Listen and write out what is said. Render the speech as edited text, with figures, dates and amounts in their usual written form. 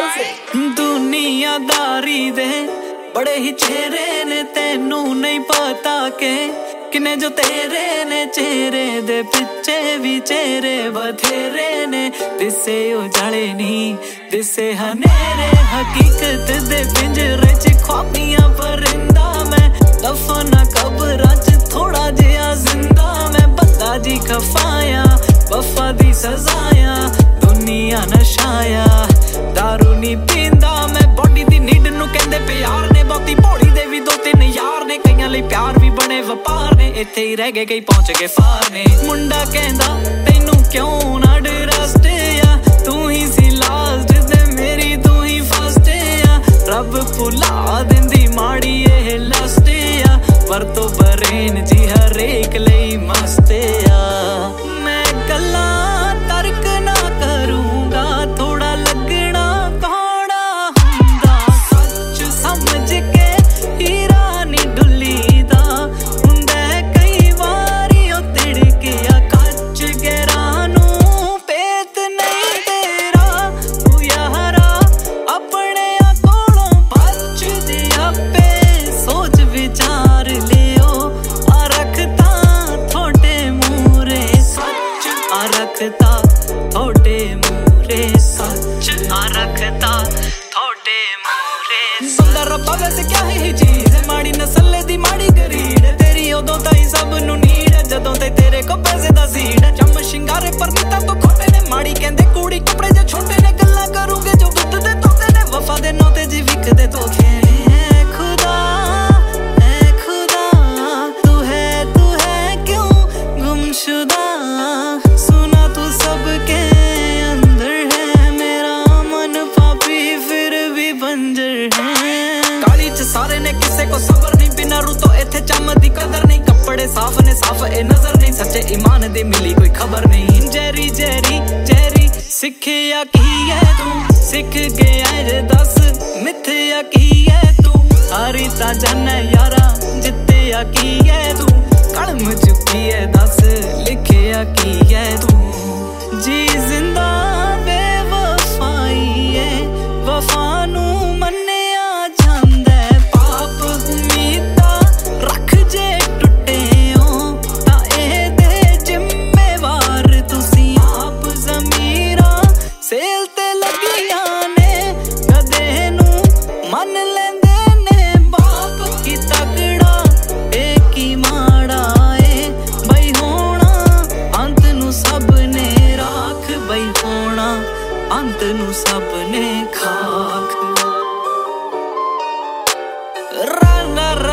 दुनियादारी दे बड़े ही चेहरे ने, तेनू नहीं पता के किने जो तेरे ने। चेहरे दे पिछे भी चेहरे बथेरे ने, दिसे उजाले नहीं दिसे हनेरे। हकीकत दे पिंजरे च ख्वाबियां परिंदा मैं, दफना कब्रां च थोड़ा जिहा जिंदा मैं। बंदा जी खफाया वफा दी सजाया, दुनिया नशाया दारू नी पींदा मैं। बॉडी दी नीड नू कहंदे प्यार ने, बहुती भोली दे भी दो तीन यार ने। कईयां लई प्यार भी बने वपार ने, इत्थे ही रह गए कई पहुंच गए फार ने। मुंडा कहंदा तैनू क्यों ना डरस्ट आ, तू ही सी लास्ट ते मेरी तू ही फर्स्ट आ। रब भुला दिंदी माड़ी एह लस्ट आ, पर तो बरेन जी हरेक लई मस्त आ। मैं गल्लां तर्क ना करूंगा, थोड़ा लगना कौड़ा हुंदा। सच समझ के हीरा नी डुल्लीदा हुंदा, कई वारी ओ तिड़किया कच गैरा नू पेत नहीं तेरा। तू यारा अपने कोलों बच जे आपे सोच विचार लियो। आ रखता थोड़े मूरे सच, आ रखता थोड़े मूरे सच, आ रखता थोड़े मूरे। सुंदर रब्बा वैसे क्या है चीज, माड़ी नस्ल दी माड़ी गरीड। तेरी उदों ताई सब नू नीड, जदों ते तेरे को पैसे दा सीड। चम शिंगारे पर नीता तो खोटे ने, माड़ी कहंदे कूड़ी कपड़े जे छोटे ने। गल्लां करूंगे जो दुध दे तोते ने, वफा दे नौते जी विकदे धोखे ने। ऐ खुदा तू है क्यों गुमशुदा। सुना तू सबके अंदर है, मेरा मन पापी फिर भी बंजर है। काली च सारे ने किसे को सबर नहीं, बिना रू तो इत्थे चम दी कदर नहीं। कपड़े साफ ने साफ ए नजर नहीं, सच्चे ईमान दी मिली कोई खबर नहीं। जैरी जैरी जैरी सिखिया की है तू, सिख गया जे दस मिथया की है तू। हारी ता जाने यारा जित्तिया की है तू, कलम चुकी है दस लिखिया की है तू। जी जिंदा बेवफाई है, वफा नू मन्निया जांदा है। पाप उम्मीदा रख जे टुटे हो, तां एहदे जिम्मेवार तुसी आप। ज़मीरां सेल ते लगियां ने, गधे नू मन लेंदे ने बाप। की तगड़ा एक ही माड़ा ए बई होना, अंत नू सब ने राख। बई होना अंत नू सब ने खाक। रा